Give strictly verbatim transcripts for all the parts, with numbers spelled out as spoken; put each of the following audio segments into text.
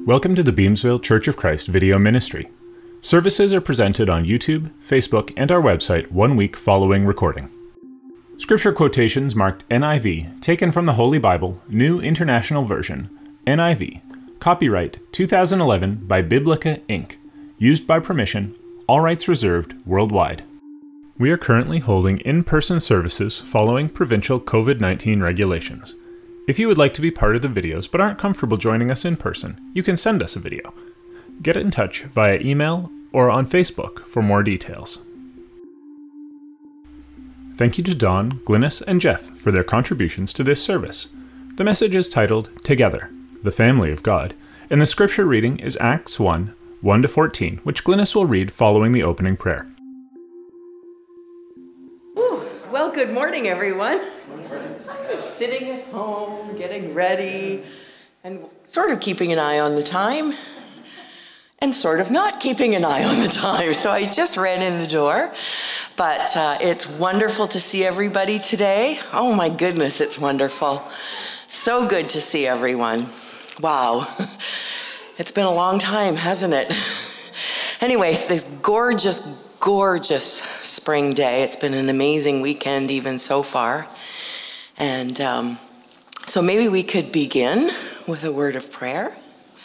Welcome to the Beamsville Church of Christ video ministry. Services are presented on YouTube, Facebook, and our website one week following recording. Scripture quotations marked N I V, taken from the Holy Bible, New International Version, N I V, copyright two thousand eleven by Biblica, Incorporated, used by permission, all rights reserved worldwide. We are currently holding in-person services following provincial COVID nineteen regulations. If you would like to be part of the videos but aren't comfortable joining us in person, you can send us a video. Get in touch via email or on Facebook for more details. Thank you to Don, Glynis, and Jeff for their contributions to this service. The message is titled Together, the Family of God, and the scripture reading is Acts one, one to fourteen, which Glynis will read following the opening prayer. Ooh, well, good morning, everyone. Sitting at home, getting ready, and sort of keeping an eye on the time, and sort of not keeping an eye on the time. So I just ran in the door, but uh, it's wonderful to see everybody today. Oh my goodness, it's wonderful. So good to see everyone. Wow. It's been a long time, hasn't it? Anyways, this gorgeous, gorgeous spring day. It's been an amazing weekend even so far. And um, so maybe we could begin with a word of prayer.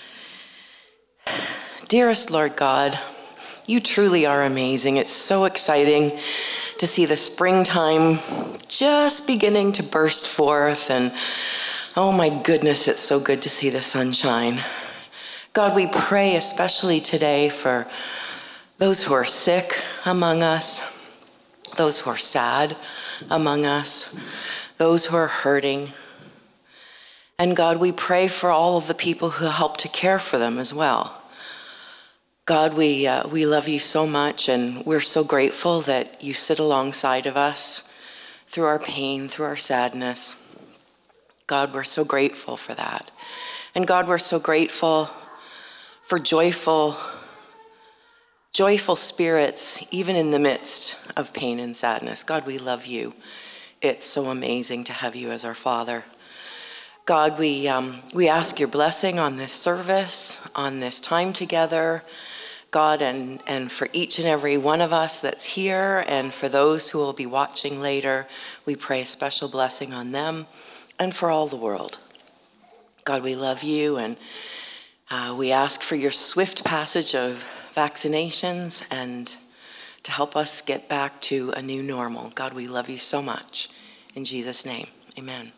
Dearest Lord God, you truly are amazing. It's so exciting to see the springtime just beginning to burst forth. And oh my goodness, it's so good to see the sunshine. God, we pray especially today for those who are sick among us, those who are sad among us, those who are hurting. And God, we pray for all of the people who help to care for them as well. God, we uh, we love you so much, and we're so grateful that you sit alongside of us through our pain, through our sadness. God, we're so grateful for that. And God, we're so grateful for joyful, joyful spirits, even in the midst of pain and sadness. God, we love you. It's so amazing to have you as our Father. God, we um, we ask your blessing on this service, on this time together, God, and, and for each and every one of us that's here, and for those who will be watching later, we pray a special blessing on them and for all the world. God, we love you, and uh, we ask for your swift passage of vaccinations and to help us get back to a new normal. God, we love you so much. In Jesus' name, amen.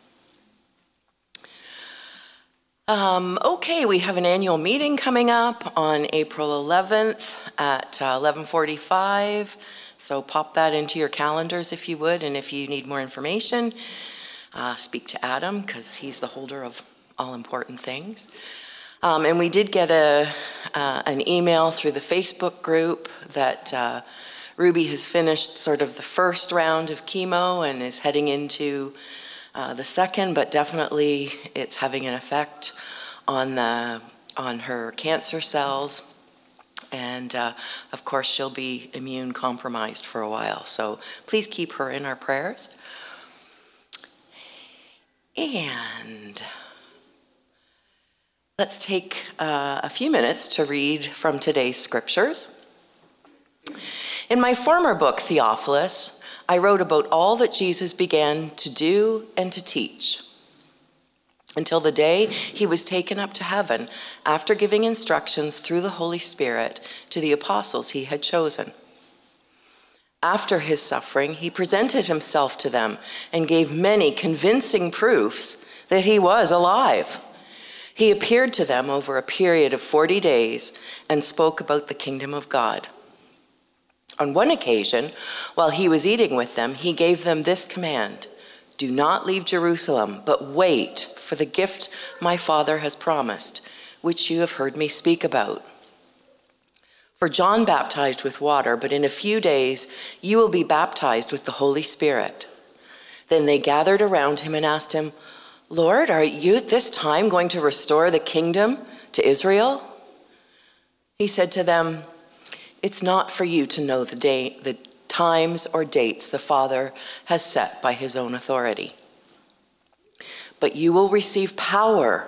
Um, okay, we have an annual meeting coming up on April eleventh at uh, eleven forty-five. So pop that into your calendars if you would. And if you need more information, uh, speak to Adam, because he's the holder of all important things. Um, and we did get a uh, an email through the Facebook group that uh, Ruby has finished sort of the first round of chemo and is heading into uh, the second, but definitely it's having an effect on the on her cancer cells. And uh, of course, she'll be immune compromised for a while. So please keep her in our prayers. And let's take uh, a few minutes to read from today's scriptures. In my former book, Theophilus, I wrote about all that Jesus began to do and to teach until the day he was taken up to heaven after giving instructions through the Holy Spirit to the apostles he had chosen. After his suffering, he presented himself to them and gave many convincing proofs that he was alive. He appeared to them over a period of forty days and spoke about the kingdom of God. On one occasion, while he was eating with them, he gave them this command: do not leave Jerusalem, but wait for the gift my Father has promised, which you have heard me speak about. For John baptized with water, but in a few days you will be baptized with the Holy Spirit. Then they gathered around him and asked him, Lord, are you at this time going to restore the kingdom to Israel? He said to them, it's not for you to know the day, the times or dates the Father has set by his own authority. But you will receive power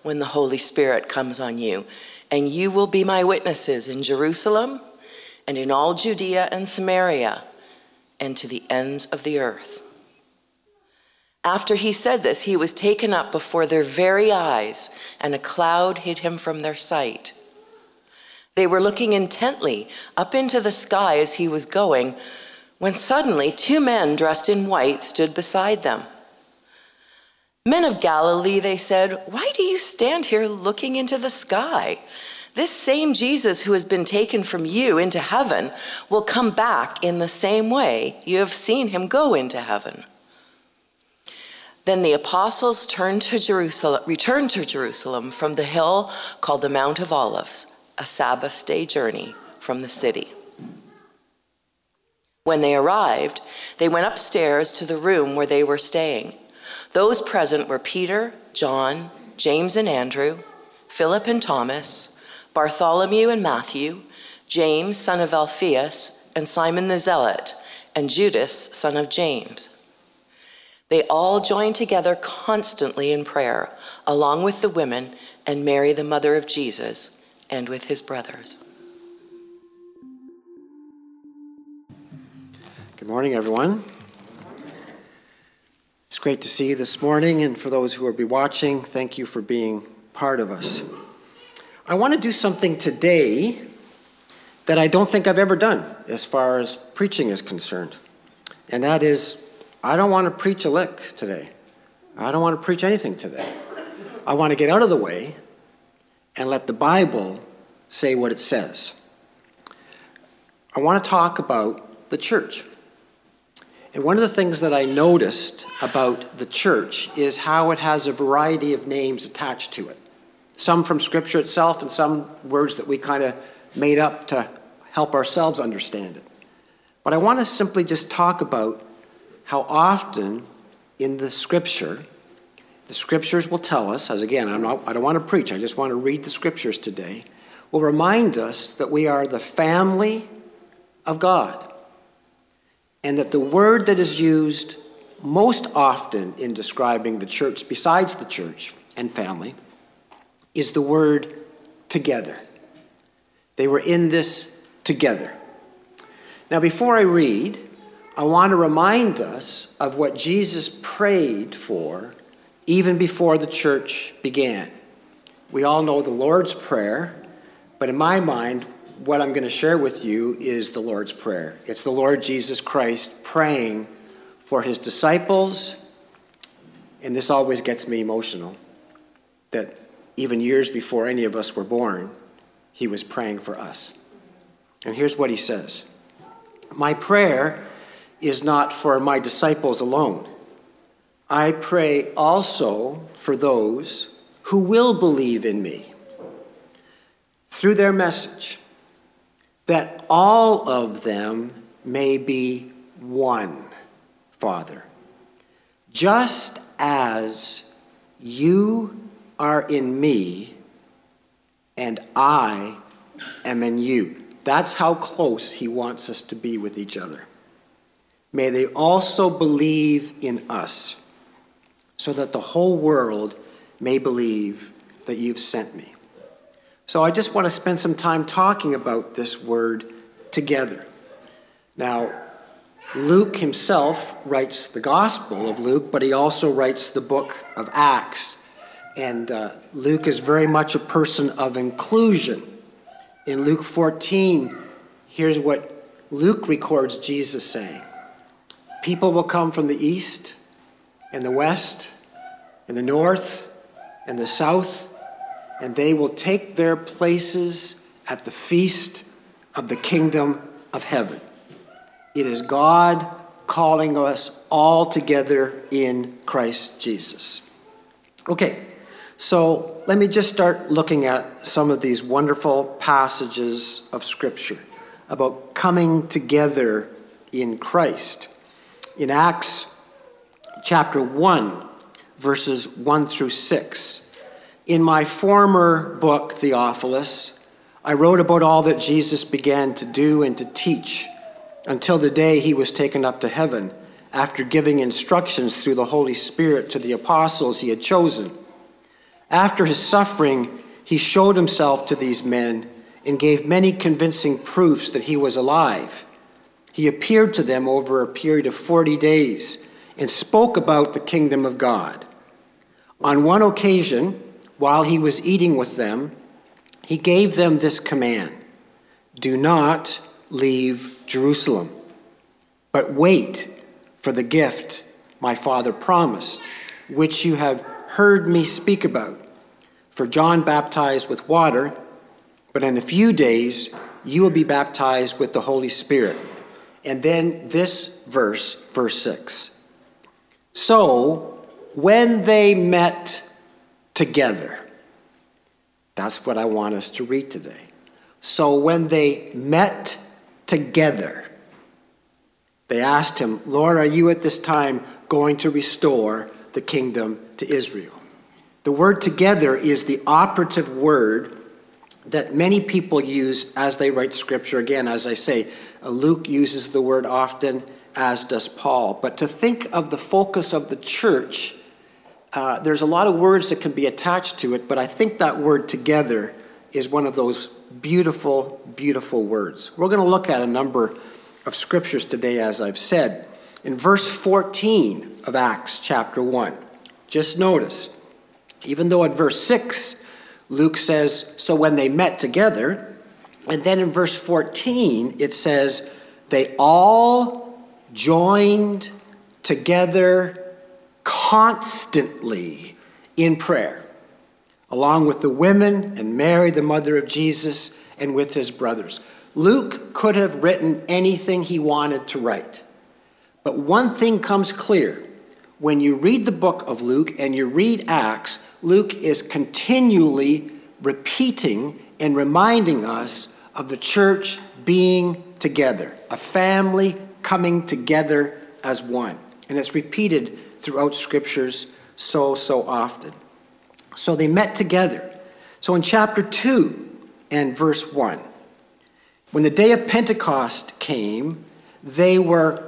when the Holy Spirit comes on you, and you will be my witnesses in Jerusalem and in all Judea and Samaria and to the ends of the earth." After he said this, he was taken up before their very eyes, and a cloud hid him from their sight. They were looking intently up into the sky as he was going, when suddenly two men dressed in white stood beside them. "Men of Galilee," they said, "why do you stand here looking into the sky? This same Jesus who has been taken from you into heaven will come back in the same way you have seen him go into heaven." Then the apostles turned to Jerusalem, returned to Jerusalem from the hill called the Mount of Olives, a Sabbath day journey from the city. When they arrived, they went upstairs to the room where they were staying. Those present were Peter, John, James and Andrew, Philip and Thomas, Bartholomew and Matthew, James, son of Alphaeus, and Simon the Zealot, and Judas, son of James. They all joined together constantly in prayer, along with the women and Mary, the mother of Jesus, and with his brothers. Good morning, everyone. It's great to see you this morning, and for those who will be watching, thank you for being part of us. I want to do something today that I don't think I've ever done as far as preaching is concerned, and that is, I don't want to preach a lick today. I don't want to preach anything today. I want to get out of the way and let the Bible say what it says. I want to talk about the church. And one of the things that I noticed about the church is how it has a variety of names attached to it. Some from Scripture itself and some words that we kind of made up to help ourselves understand it. But I want to simply just talk about how often in the Scripture, the Scriptures will tell us, as again, I'm not, I don't want to preach, I just want to read the Scriptures today, will remind us that we are the family of God. And that the word that is used most often in describing the church, besides the church and family, is the word together. They were in this together. Now, before I read, I want to remind us of what Jesus prayed for even before the church began. We all know the Lord's Prayer, but in my mind, what I'm going to share with you is the Lord's Prayer. It's the Lord Jesus Christ praying for his disciples, and this always gets me emotional, that even years before any of us were born, he was praying for us. And here's what he says. "My prayer is not for my disciples alone. I pray also for those who will believe in me through their message, that all of them may be one, Father, just as you are in me and I am in you." That's how close he wants us to be with each other. "May they also believe in us, so that the whole world may believe that you've sent me." So I just want to spend some time talking about this word together. Now, Luke himself writes the Gospel of Luke, but he also writes the book of Acts. And uh, Luke is very much a person of inclusion. In Luke fourteen, here's what Luke records Jesus saying. "People will come from the east and the west and the north and the south, and they will take their places at the feast of the kingdom of heaven." It is God calling us all together in Christ Jesus. Okay, so let me just start looking at some of these wonderful passages of Scripture about coming together in Christ. In Acts chapter one, verses one through six, "In my former book, Theophilus, I wrote about all that Jesus began to do and to teach until the day he was taken up to heaven, after giving instructions through the Holy Spirit to the apostles he had chosen. After his suffering, he showed himself to these men and gave many convincing proofs that he was alive. He appeared to them over a period of forty days and spoke about the kingdom of God. On one occasion, while he was eating with them, he gave them this command: "Do not leave Jerusalem, but wait for the gift my Father promised, which you have heard me speak about. For John baptized with water, but in a few days you will be baptized with the Holy Spirit." And then this verse, verse six. So when they met together, that's what I want us to read today. So when they met together, they asked him, "Lord, are you at this time going to restore the kingdom to Israel?" The word "together" is the operative word that many people use as they write scripture. Again, as I say, Luke uses the word often, as does Paul. But to think of the focus of the church, uh, there's a lot of words that can be attached to it, but I think that word "together" is one of those beautiful, beautiful words. We're going to look at a number of scriptures today, as I've said. In verse fourteen of Acts chapter one, just notice, even though at verse six, Luke says, so when they met together, and then in verse fourteen, it says, they all joined together constantly in prayer, along with the women and Mary, the mother of Jesus, and with his brothers. Luke could have written anything he wanted to write. But one thing comes clear. When you read the book of Luke and you read Acts, Luke is continually repeating and reminding us of the church being together, a family coming together as one. And it's repeated throughout scriptures so, so often. So they met together. So in chapter two and verse one, when the day of Pentecost came, they were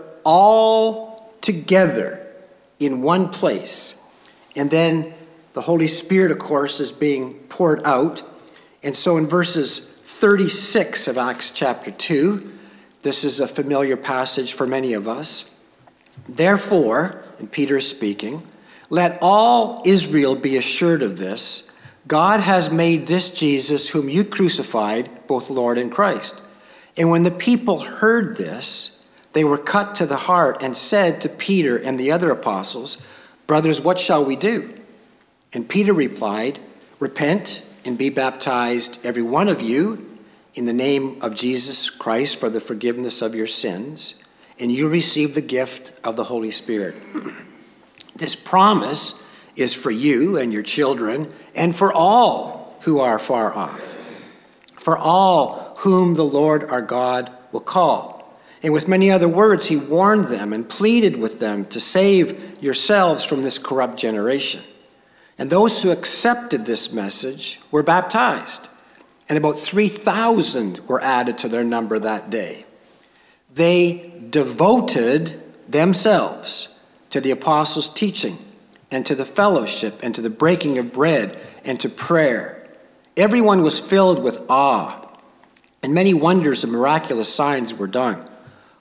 all together in one place. And then the Holy Spirit, of course, is being poured out. And so in verses thirty-six of Acts chapter two, this is a familiar passage for many of us. Therefore, and Peter is speaking, let all Israel be assured of this: God has made this Jesus, whom you crucified, both Lord and Christ. And when the people heard this, they were cut to the heart and said to Peter and the other apostles, brothers, what shall we do? And Peter replied, repent and be baptized, every one of you, in the name of Jesus Christ for the forgiveness of your sins, and you receive the gift of the Holy Spirit. This promise is for you and your children and for all who are far off, for all whom the Lord our God will call. And with many other words, he warned them and pleaded with them to save yourselves from this corrupt generation. And those who accepted this message were baptized, and about three thousand were added to their number that day. They devoted themselves to the apostles' teaching and to the fellowship and to the breaking of bread and to prayer. Everyone was filled with awe, and many wonders and miraculous signs were done.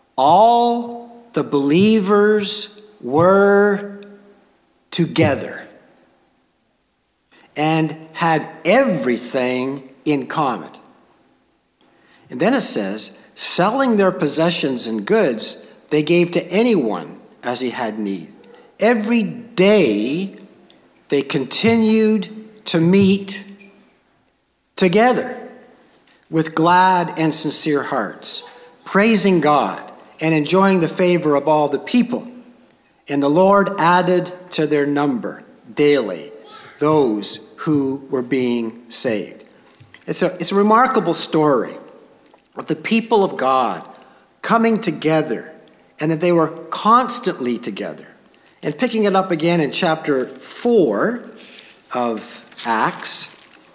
All the believers were together and had everything in common. And then it says, selling their possessions and goods, they gave to anyone as he had need. Every day they continued to meet together with glad and sincere hearts, praising God and enjoying the favor of all the people. And the Lord added to their number daily those who were being saved. It's a, it's a remarkable story of the people of God coming together, and that they were constantly together. And picking it up again in chapter four of Acts,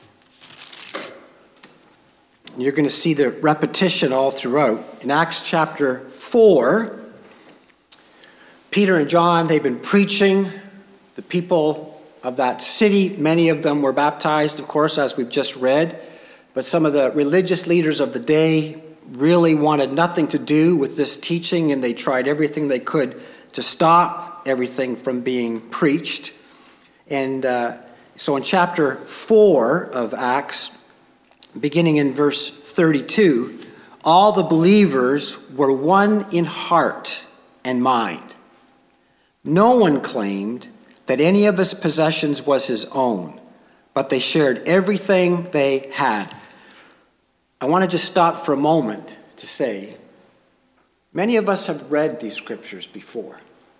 you're going to see the repetition all throughout. In Acts chapter four, Peter and John, they've been preaching. The people of that city. Many of them were baptized, of course, as we've just read. But some of the religious leaders of the day really wanted nothing to do with this teaching, and they tried everything they could to stop everything from being preached. And uh, so in chapter four of Acts, beginning in verse thirty-two, all the believers were one in heart and mind. No one claimed that any of his possessions was his own, but they shared everything they had. I want to just stop for a moment to say, many of us have read these scriptures before.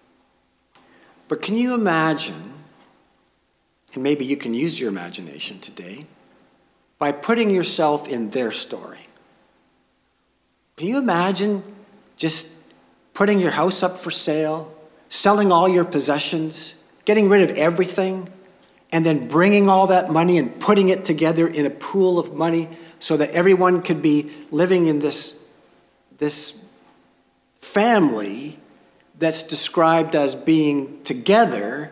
But can you imagine, and maybe you can use your imagination today, by putting yourself in their story? Can you imagine just putting your house up for sale, selling all your possessions, getting rid of everything, and then bringing all that money and putting it together in a pool of money so that everyone could be living in this, this family that's described as being together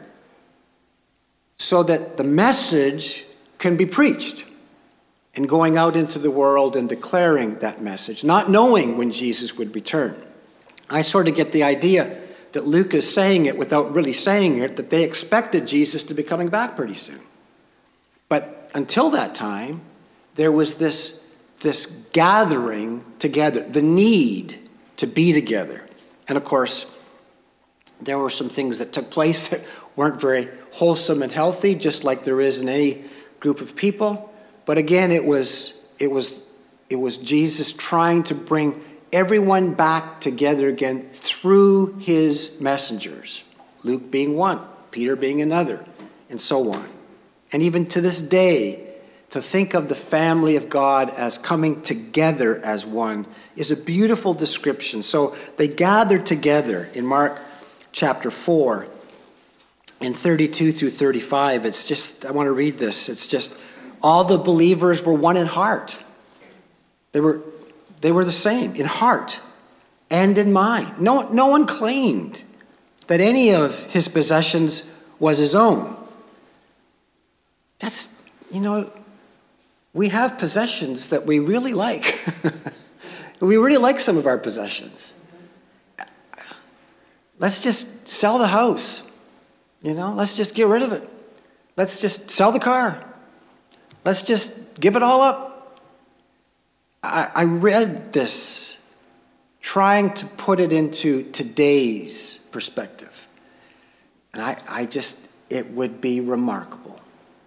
so that the message can be preached and going out into the world and declaring that message, not knowing when Jesus would return. I sort of get the idea that Luke is saying it without really saying it, that they expected Jesus to be coming back pretty soon. But until that time, there was this, this gathering together, the need to be together. And of course, there were some things that took place that weren't very wholesome and healthy, just like there is in any group of people. But again, it was, it was, it was Jesus trying to bring everyone back together again through his messengers. Luke being one, Peter being another, and so on. And even to this day, to think of the family of God as coming together as one is a beautiful description. So they gathered together in Mark chapter four, in thirty-two through thirty-five. It's just, I want to read this. It's just, all the believers were one in heart. They were, they were the same in heart and in mind. No, no one claimed that any of his possessions was his own. That's, you know, we have possessions that we really like. We really like some of our possessions. Let's just sell the house. You know, let's just get rid of it. Let's just sell the car. Let's just give it all up. I, I read this trying to put it into today's perspective. And I, I just, it would be remarkable.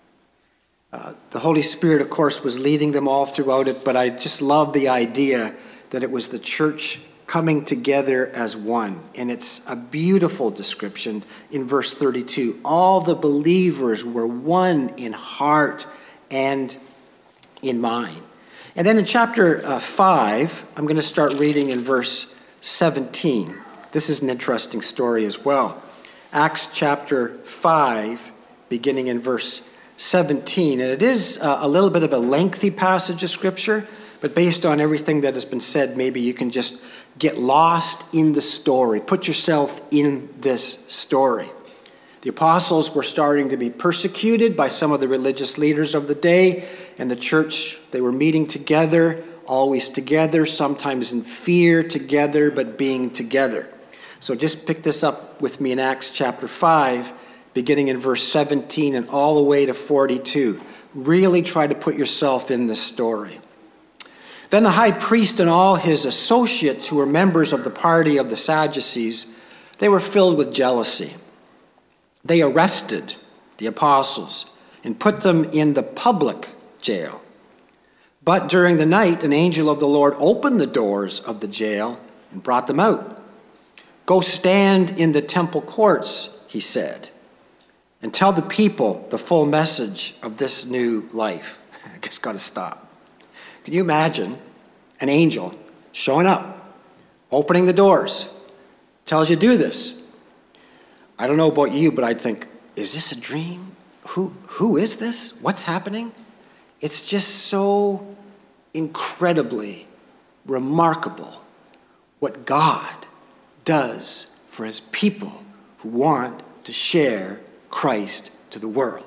Uh, the Holy Spirit, of course, was leading them all throughout it, but I just love the idea that it was the church coming together as one. And it's a beautiful description in verse thirty-two. All the believers were one in heart and in mind. And then in chapter uh, five, I'm going to start reading in verse seventeen. This is an interesting story as well. Acts chapter five, beginning in verse seventeen. And it is uh, a little bit of a lengthy passage of Scripture, but based on everything that has been said, maybe you can just get lost in the story. Put yourself in this story. The apostles were starting to be persecuted by some of the religious leaders of the day, and the church, they were meeting together, always together, sometimes in fear together, but being together. So just pick this up with me in Acts chapter five, beginning in verse seventeen and all the way to forty-two. Really try to put yourself in this story. Then the high priest and all his associates who were members of the party of the Sadducees, they were filled with jealousy. They arrested the apostles and put them in the public jail. But during the night, an angel of the Lord opened the doors of the jail and brought them out. Go stand in the temple courts, he said, and tell the people the full message of this new life. I just got to stop. Can you imagine an angel showing up, opening the doors, tells you do this? I don't know about you, but I'd think, is this a dream? Who, who is this? What's happening? It's just so incredibly remarkable what God does for his people who want to share Christ to the world.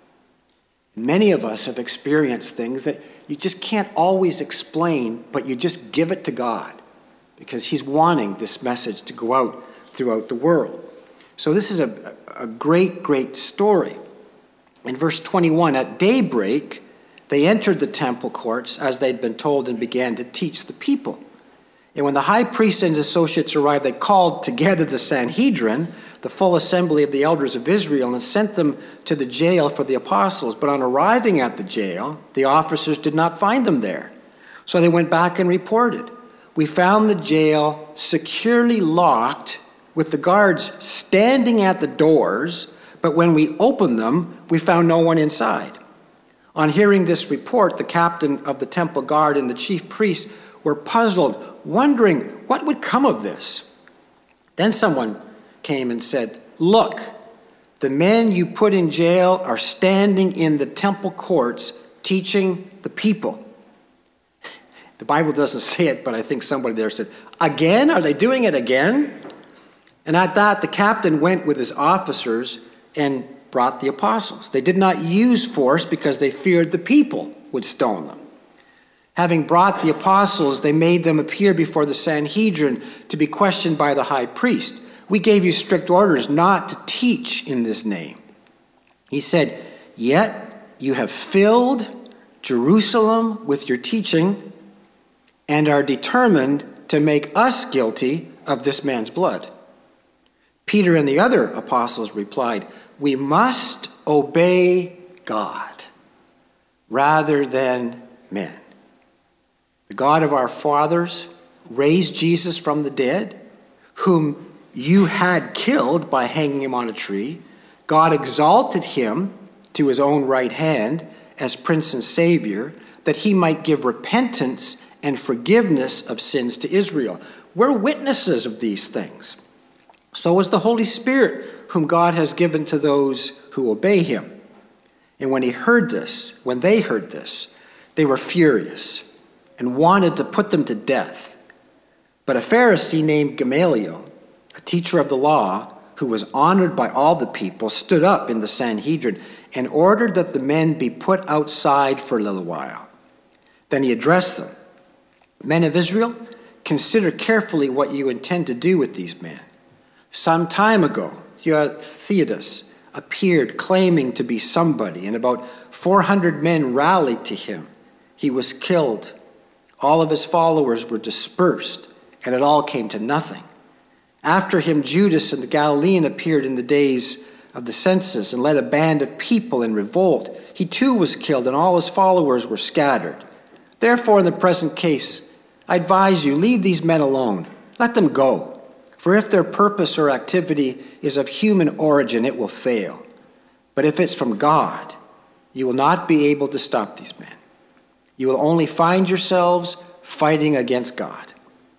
Many of us have experienced things that you just can't always explain, but you just give it to God because he's wanting this message to go out throughout the world. So this is a, a great, great story. In verse twenty-one, at daybreak, they entered the temple courts as they'd been told and began to teach the people. And when the high priest and his associates arrived, they called together the Sanhedrin, the full assembly of the elders of Israel, and sent them to the jail for the apostles. But on arriving at the jail, the officers did not find them there. So they went back and reported, "We found the jail securely locked with the guards standing at the doors, but when we opened them, we found no one inside." On hearing this report, the captain of the temple guard and the chief priests were puzzled, wondering what would come of this. Then someone came and said, "Look, the men you put in jail are standing in the temple courts teaching the people." The Bible doesn't say it, but I think somebody there said, "Again? Are they doing it again?" And at that, the captain went with his officers and brought the apostles. They did not use force because they feared the people would stone them. Having brought the apostles, they made them appear before the Sanhedrin to be questioned by the high priest. "We gave you strict orders not to teach in this name." He said, "Yet you have filled Jerusalem with your teaching and are determined to make us guilty of this man's blood." Peter and the other apostles replied, "We must obey God rather than men. The God of our fathers raised Jesus from the dead, whom you had killed by hanging him on a tree. God exalted him to his own right hand as Prince and Savior, that he might give repentance and forgiveness of sins to Israel. We're witnesses of these things. So is the Holy Spirit, whom God has given to those who obey him." And when he heard this, when they heard this, they were furious and wanted to put them to death. But a Pharisee named Gamaliel, a teacher of the law, who was honored by all the people, stood up in the Sanhedrin and ordered that the men be put outside for a little while. Then he addressed them, "Men of Israel, consider carefully what you intend to do with these men. Some time ago, Theodotus appeared claiming to be somebody, and about four hundred men rallied to him. He was killed. All of his followers were dispersed, and it all came to nothing. After him, Judas and the Galilean appeared in the days of the census and led a band of people in revolt. He too was killed, and all his followers were scattered. Therefore, in the present case, I advise you, leave these men alone. Let them go. For if their purpose or activity is of human origin, it will fail. But if it's from God, you will not be able to stop these men. You will only find yourselves fighting against God."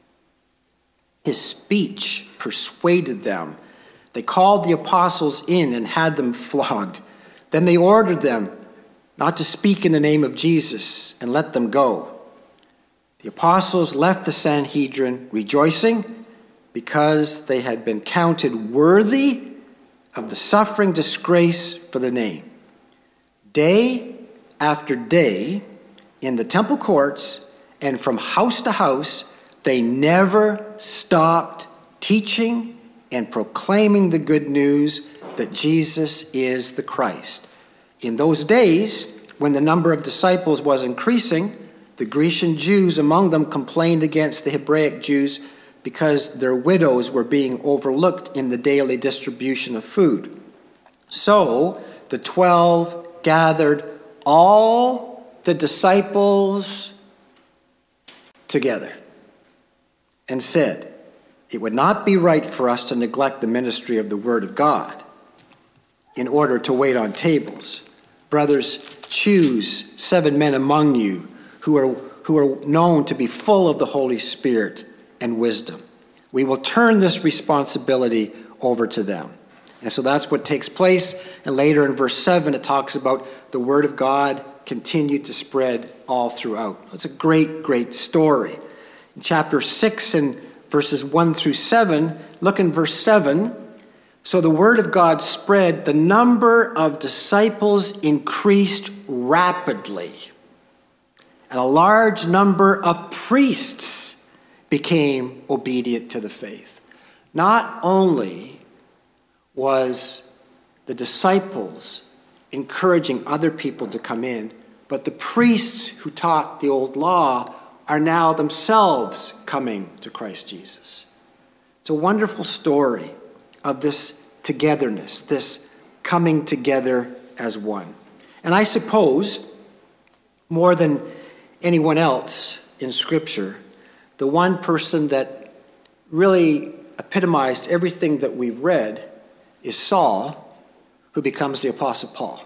His speech persuaded them. They called the apostles in and had them flogged. Then they ordered them not to speak in the name of Jesus and let them go. The apostles left the Sanhedrin rejoicing because they had been counted worthy of the suffering disgrace for the name. Day after day, in the temple courts and from house to house, they never stopped teaching and proclaiming the good news that Jesus is the Christ. In those days, when the number of disciples was increasing, the Grecian Jews among them complained against the Hebraic Jews because their widows were being overlooked in the daily distribution of food. So the twelve gathered all the disciples together and said, "It would not be right for us to neglect the ministry of the word of God in order to wait on tables. Brothers, choose seven men among you who are, who are known to be full of the Holy Spirit and wisdom. We will turn this responsibility over to them." And so that's what takes place. And later in verse seven, it talks about the word of God continued to spread all throughout. It's a great, great story. In chapter six and verses one through seven, look in verse seven. So the word of God spread. The number of disciples increased rapidly. And a large number of priests became obedient to the faith. Not only was the disciples encouraging other people to come in, but the priests who taught the old law are now themselves coming to Christ Jesus. It's a wonderful story of this togetherness, this coming together as one. And I suppose, more than anyone else in Scripture, the one person that really epitomized everything that we've read is Saul, who becomes the Apostle Paul.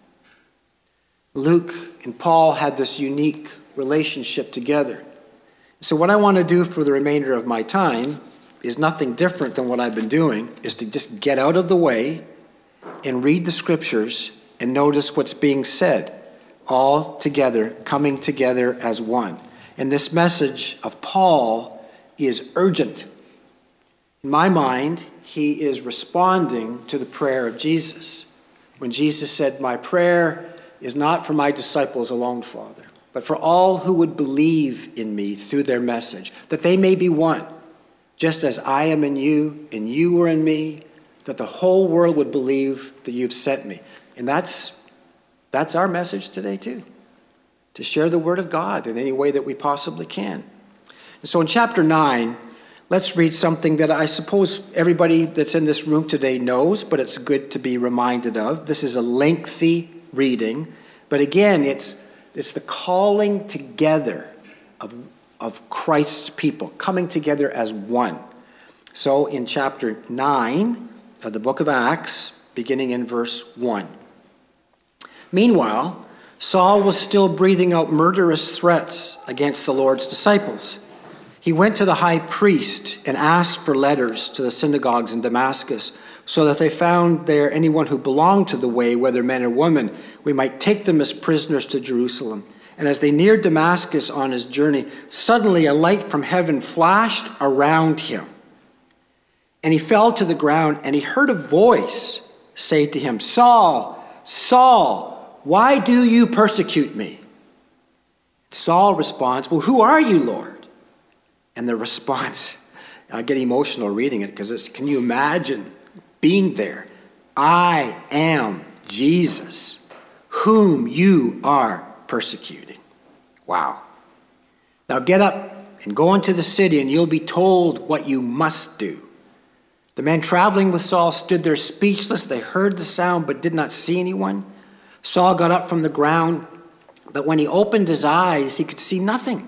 Luke and Paul had this unique relationship together. So what I want to do for the remainder of my time is nothing different than what I've been doing, is to just get out of the way and read the Scriptures and notice what's being said, all together, coming together as one. And this message of Paul is urgent. In my mind, he is responding to the prayer of Jesus. When Jesus said, "My prayer is not for my disciples alone, Father, but for all who would believe in me through their message, that they may be one, just as I am in you and you are in me, that the whole world would believe that you've sent me." And that's that's our message today too, to share the word of God in any way that we possibly can. And so in chapter nine, let's read something that I suppose everybody that's in this room today knows, but it's good to be reminded of. This is a lengthy reading, but again, it's it's the calling together of, of Christ's people, coming together as one. So in chapter nine of the book of Acts, beginning in verse one. Meanwhile, Saul was still breathing out murderous threats against the Lord's disciples. He went to the high priest and asked for letters to the synagogues in Damascus, so that they found there anyone who belonged to the way, whether men or women, we might take them as prisoners to Jerusalem. And as they neared Damascus on his journey, suddenly a light from heaven flashed around him. And he fell to the ground, and he heard a voice say to him, "Saul, Saul, why do you persecute me?" Saul responds, "Well, who are you, Lord?" And the response, I get emotional reading it because it's, can you imagine being there? "I am Jesus, whom you are persecuting." Wow. "Now get up and go into the city, and you'll be told what you must do." The men traveling with Saul stood there speechless. They heard the sound but did not see anyone. Saul got up from the ground, but when he opened his eyes, he could see nothing.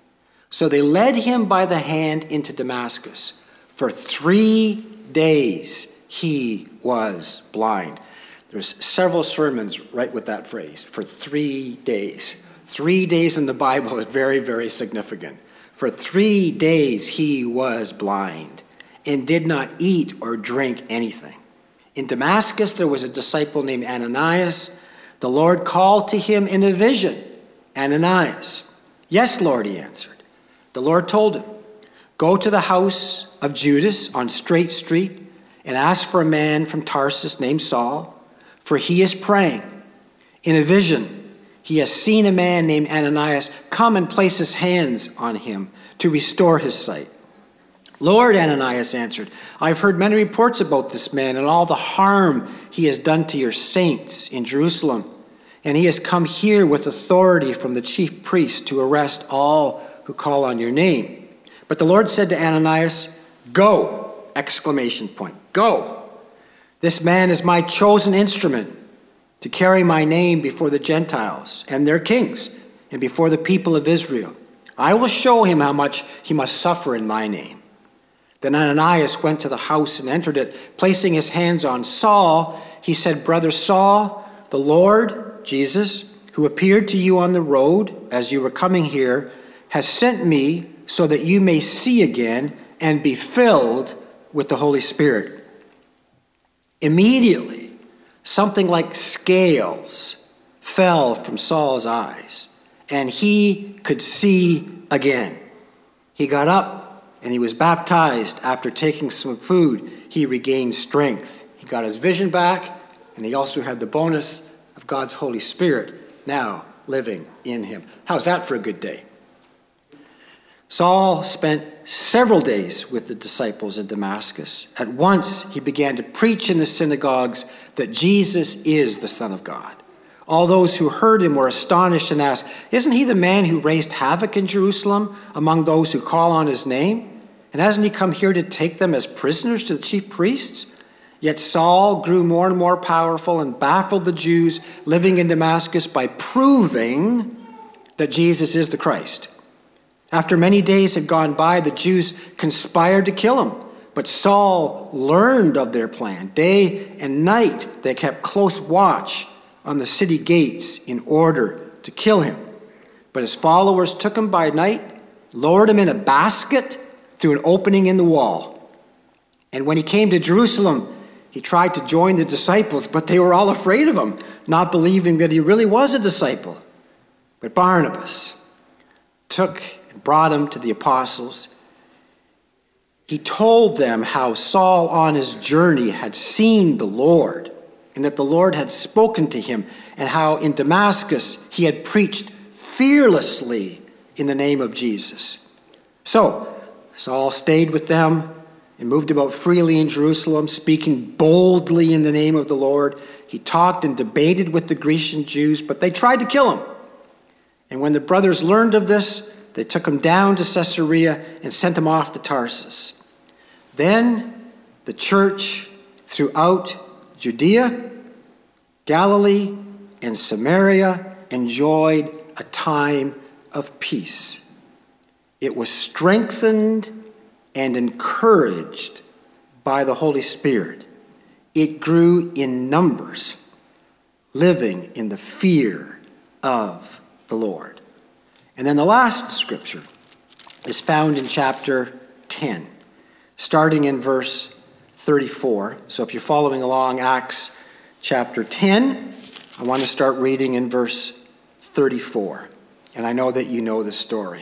So they led him by the hand into Damascus. For three days he was blind. There's several sermons right with that phrase, for three days. Three days in the Bible is very, very significant. For three days he was blind and did not eat or drink anything. In Damascus there was a disciple named Ananias. The Lord called to him in a vision, "Ananias." "Yes, Lord," he answered. The Lord told him, "Go to the house of Judas on Straight Street and ask for a man from Tarsus named Saul, for he is praying. In a vision, he has seen a man named Ananias come and place his hands on him to restore his sight." "Lord," Ananias answered, "I've heard many reports about this man and all the harm he has done to your saints in Jerusalem. And he has come here with authority from the chief priest to arrest all who call on your name." But the Lord said to Ananias, "Go!" Exclamation point. "Go! This man is my chosen instrument to carry my name before the Gentiles and their kings and before the people of Israel. I will show him how much he must suffer in my name." Then Ananias went to the house and entered it. Placing his hands on Saul, he said, "Brother Saul, the Lord, Jesus, who appeared to you on the road as you were coming here, has sent me so that you may see again and be filled with the Holy Spirit." Immediately, something like scales fell from Saul's eyes, and he could see again. He got up and he was baptized. After taking some food, he regained strength. He got his vision back, and he also had the bonus of God's Holy Spirit now living in him. How's that for a good day? Saul spent several days with the disciples in Damascus. At once, he began to preach in the synagogues that Jesus is the Son of God. All those who heard him were astonished and asked, "Isn't he the man who raised havoc in Jerusalem among those who call on his name? And hasn't he come here to take them as prisoners to the chief priests?" Yet Saul grew more and more powerful and baffled the Jews living in Damascus by proving that Jesus is the Christ. After many days had gone by, the Jews conspired to kill him. But Saul learned of their plan. Day and night they kept close watch on the city gates in order to kill him. But his followers took him by night, lowered him in a basket through an opening in the wall. And when he came to Jerusalem, he tried to join the disciples, but they were all afraid of him, not believing that he really was a disciple. But Barnabas took and brought him to the apostles. He told them how Saul on his journey had seen the Lord, and that the Lord had spoken to him, and how in Damascus he had preached fearlessly in the name of Jesus. So Saul stayed with them and moved about freely in Jerusalem, speaking boldly in the name of the Lord. He talked and debated with the Grecian Jews, but they tried to kill him. And when the brothers learned of this, they took him down to Caesarea and sent him off to Tarsus. Then the church throughout Judea, Galilee, and Samaria enjoyed a time of peace. It was strengthened and encouraged by the Holy Spirit. It grew in numbers, living in the fear of the Lord. And then the last scripture is found in chapter ten, starting in verse thirty-four. So if you're following along, Acts chapter ten, I want to start reading in verse thirty-four. And I know that you know the story.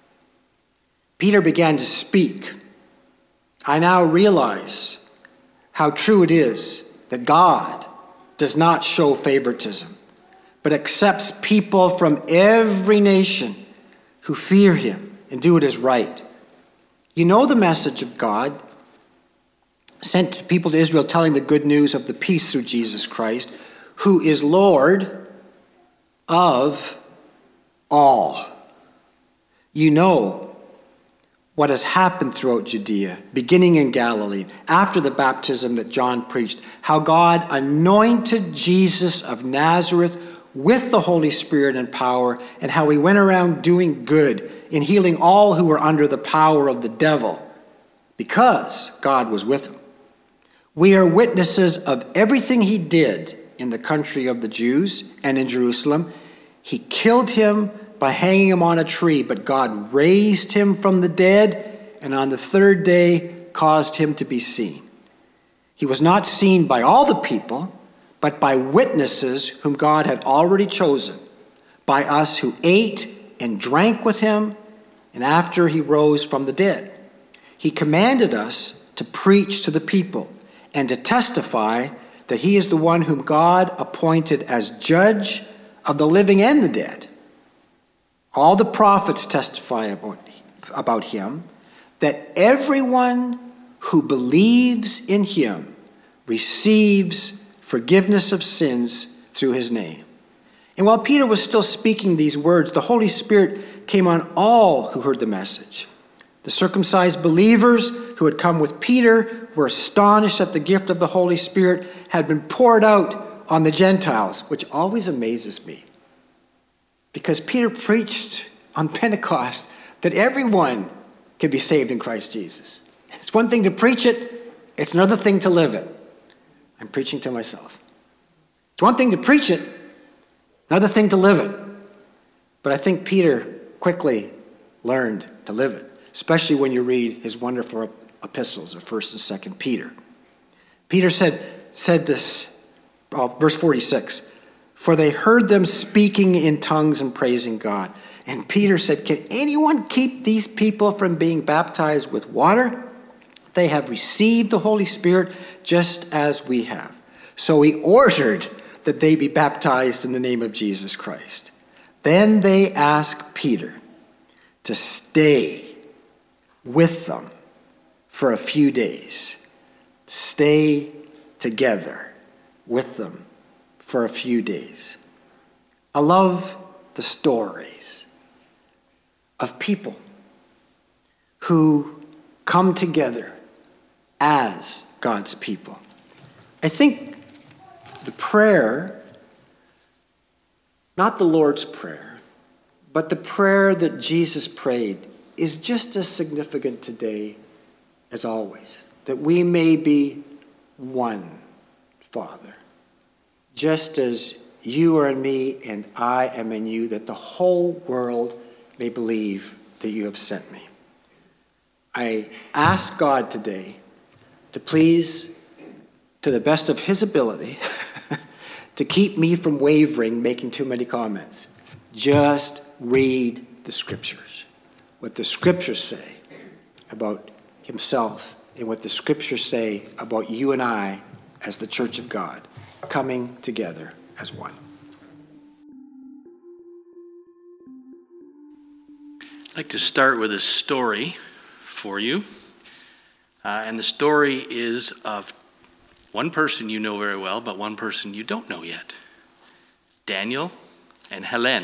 Peter began to speak. "I now realize how true it is that God does not show favoritism, but accepts people from every nation who fear him and do what is right. You know the message of God, sent to people to Israel, telling the good news of the peace through Jesus Christ, who is Lord of all. You know what has happened throughout Judea, beginning in Galilee, after the baptism that John preached, how God anointed Jesus of Nazareth with the Holy Spirit and power, and how he went around doing good in healing all who were under the power of the devil, because God was with him. We are witnesses of everything he did in the country of the Jews and in Jerusalem. He killed him by hanging him on a tree, but God raised him from the dead, and on the third day caused him to be seen. He was not seen by all the people, but by witnesses whom God had already chosen, by us who ate and drank with him, and after he rose from the dead. He commanded us to preach to the people and to testify that he is the one whom God appointed as judge of the living and the dead. All the prophets testify about, about him, that everyone who believes in him receives forgiveness of sins through his name." And while Peter was still speaking these words, the Holy Spirit came on all who heard the message. The circumcised believers who had come with Peter were astonished that the gift of the Holy Spirit had been poured out on the Gentiles, which always amazes me. Because Peter preached on Pentecost that everyone can be saved in Christ Jesus. It's one thing to preach it, it's another thing to live it. I'm preaching to myself. It's one thing to preach it, another thing to live it. But I think Peter quickly learned to live it, especially when you read his wonderful epistles of First and Second Peter. Peter said, said this, uh, verse forty-six, "For they heard them speaking in tongues and praising God." And Peter said, "Can anyone keep these people from being baptized with water?" They have received the Holy Spirit just as we have. So he ordered that they be baptized in the name of Jesus Christ. Then they asked Peter to stay with them for a few days. Stay together with them for a few days. I love the stories of people who come together as God's people. I think the prayer, not the Lord's Prayer, but the prayer that Jesus prayed is just as significant today as always, that we may be one, Father, just as you are in me and I am in you, that the whole world may believe that you have sent me. I ask God today to please, to the best of his ability, to keep me from wavering, making too many comments. Just read the scriptures. What the scriptures say about himself and what the scriptures say about you and I as the church of God, coming together as one. I'd like to start with a story for you. Uh, and the story is of one person you know very well, but one person you don't know yet. Daniel and Helene.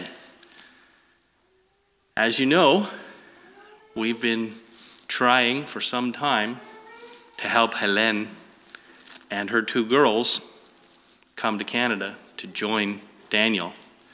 As you know, we've been trying for some time to help Helene and her two girls come to Canada to join Daniel.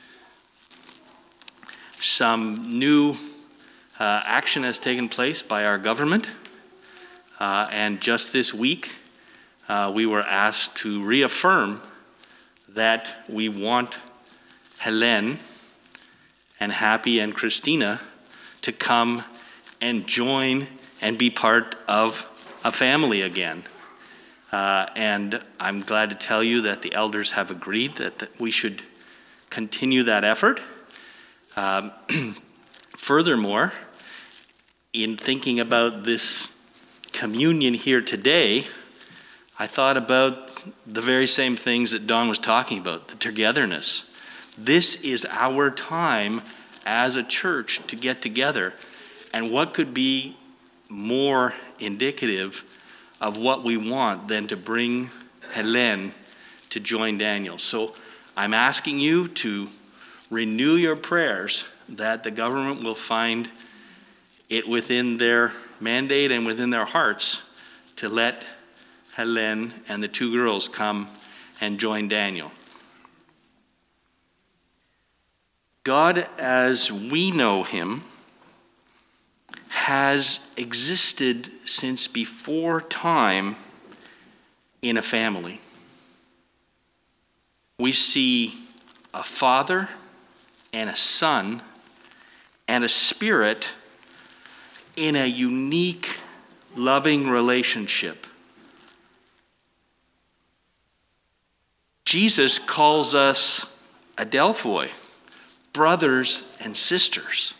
Some new uh, action has taken place by our government, uh, and just this week uh, we were asked to reaffirm that we want Helene and Happy and Christina to come and join and be part of a family again. Uh, and I'm glad to tell you that the elders have agreed that, that we should continue that effort. Um, furthermore, in thinking about this communion here today, I thought about the very same things that Don was talking about, the togetherness. This is our time as a church to get together. And what could be more indicative of what we want than to bring Helene to join Daniel? So I'm asking you to renew your prayers that the government will find it within their mandate and within their hearts to let Helene and the two girls come and join Daniel. God, as we know him, has existed since before time in a family. We see a father and a son and a spirit in a unique, loving relationship. Jesus calls us adelphoi, brothers and sisters.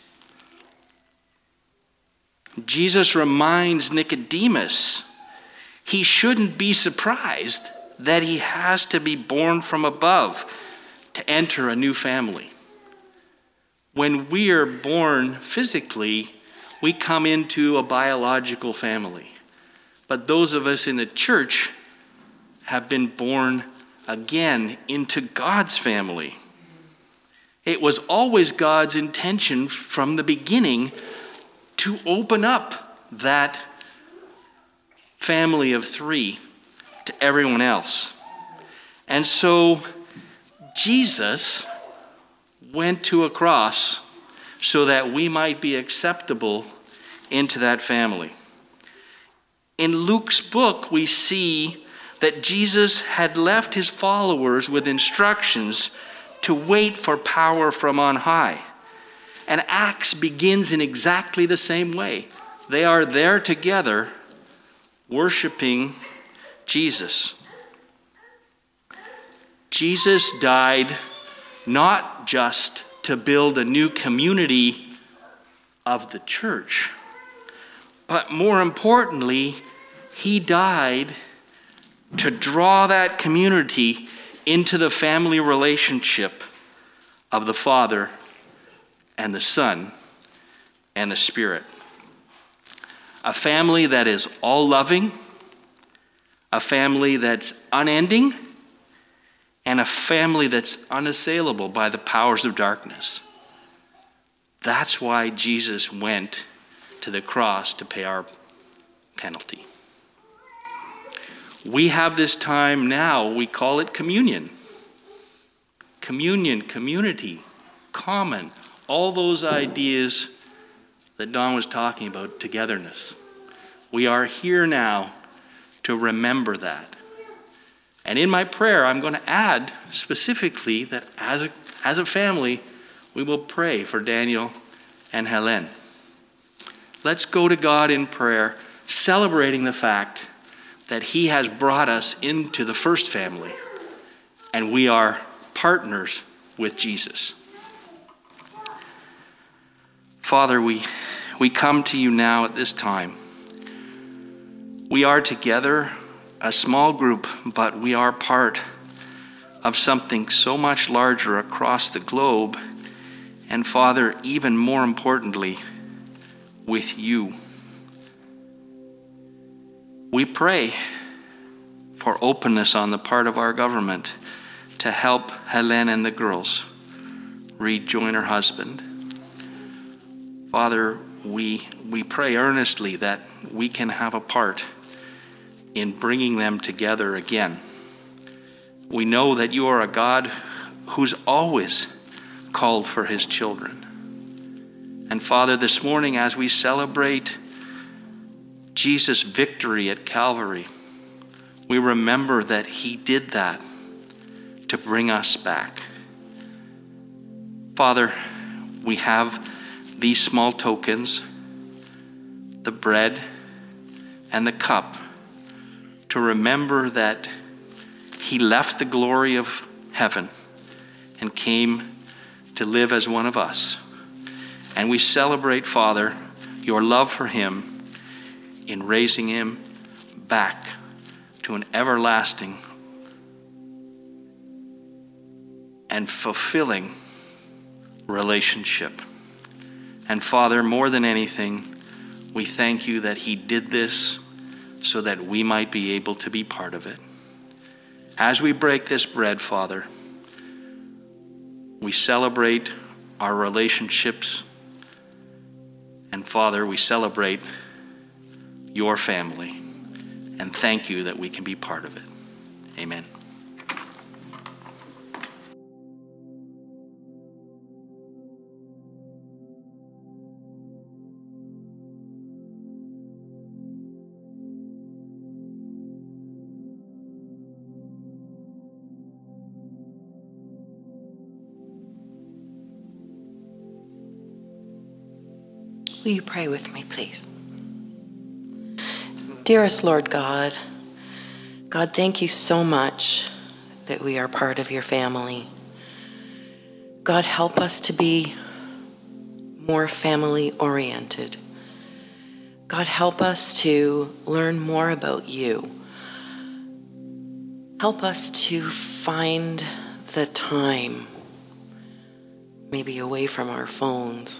Jesus reminds Nicodemus he shouldn't be surprised that he has to be born from above to enter a new family. When we are born physically, we come into a biological family. But those of us in the church have been born again into God's family. It was always God's intention from the beginning to open up that family of three to everyone else. And so Jesus went to a cross so that we might be acceptable into that family. In Luke's book, we see that Jesus had left his followers with instructions to wait for power from on high. And Acts begins in exactly the same way. They are there together, worshiping Jesus. Jesus died not just to build a new community of the church, but more importantly, He died to draw that community into the family relationship of the Father and the Son and the Spirit. A family that is all-loving, a family that's unending, and a family that's unassailable by the powers of darkness. That's why Jesus went to the cross to pay our penalty. We have this time now, we call it communion. Communion, community, common, all those ideas that Don was talking about, togetherness. We are here now to remember that. And in my prayer, I'm going to add specifically that as a, as a family, we will pray for Daniel and Helen. Let's go to God in prayer, celebrating the fact that he has brought us into the first family, and we are partners with Jesus. Father, we, we come to you now at this time. We are together, a small group, but we are part of something so much larger across the globe, and Father, even more importantly, with you. We pray for openness on the part of our government to help Helen and the girls rejoin her husband. Father, we, we pray earnestly that we can have a part in bringing them together again. We know that you are a God who's always called for his children. And Father, this morning as we celebrate Jesus' victory at Calvary, we remember that he did that to bring us back. Father, we have these small tokens, the bread and the cup, to remember that he left the glory of heaven and came to live as one of us. And we celebrate, Father, your love for him in raising him back to an everlasting and fulfilling relationship. And Father, more than anything, we thank you that he did this so that we might be able to be part of it. As we break this bread, Father, we celebrate our relationships, and Father, we celebrate your family, and thank you that we can be part of it. Amen. Will you pray with me, please? Dearest Lord God, God, thank you so much that we are part of your family. God, help us to be more family-oriented. God, help us to learn more about you. Help us to find the time, maybe away from our phones,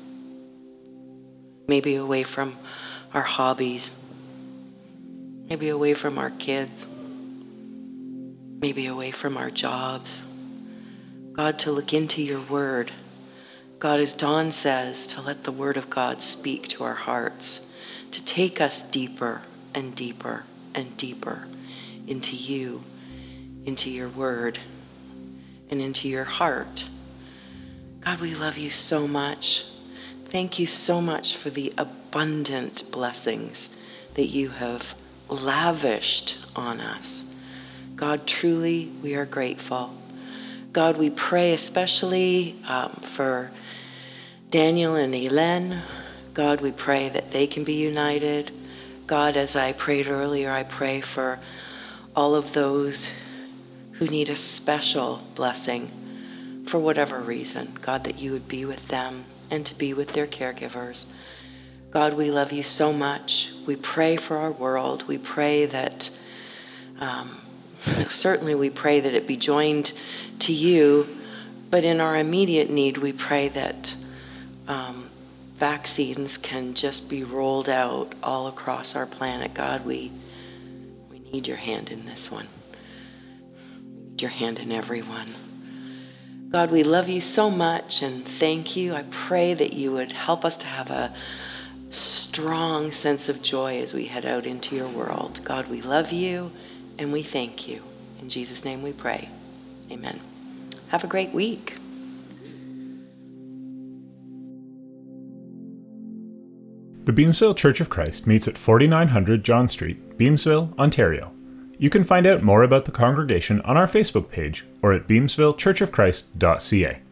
maybe away from our hobbies, maybe away from our kids, maybe away from our jobs. God, to look into your word. God, as Don says, to let the word of God speak to our hearts, to take us deeper and deeper and deeper into you, into your word, and into your heart. God, we love you so much. Thank you so much for the abundant blessings that you have lavished on us. God, truly, we are grateful. God, we pray especially um, for Daniel and Helen. God, we pray that they can be united. God, as I prayed earlier, I pray for all of those who need a special blessing for whatever reason. God, that you would be with them and to be with their caregivers. God, we love you so much. We pray for our world. We pray that, um, certainly we pray that it be joined to you, but in our immediate need, we pray that um, vaccines can just be rolled out all across our planet. God, we, we need your hand in this one. We need your hand in everyone. God, we love you so much and thank you. I pray that you would help us to have a strong sense of joy as we head out into your world. God, we love you and we thank you. In Jesus' name we pray. Amen. Have a great week. The Beamsville Church of Christ meets at forty-nine hundred John Street, Beamsville, Ontario. You can find out more about the congregation on our Facebook page or at beamsville church of christ dot c a.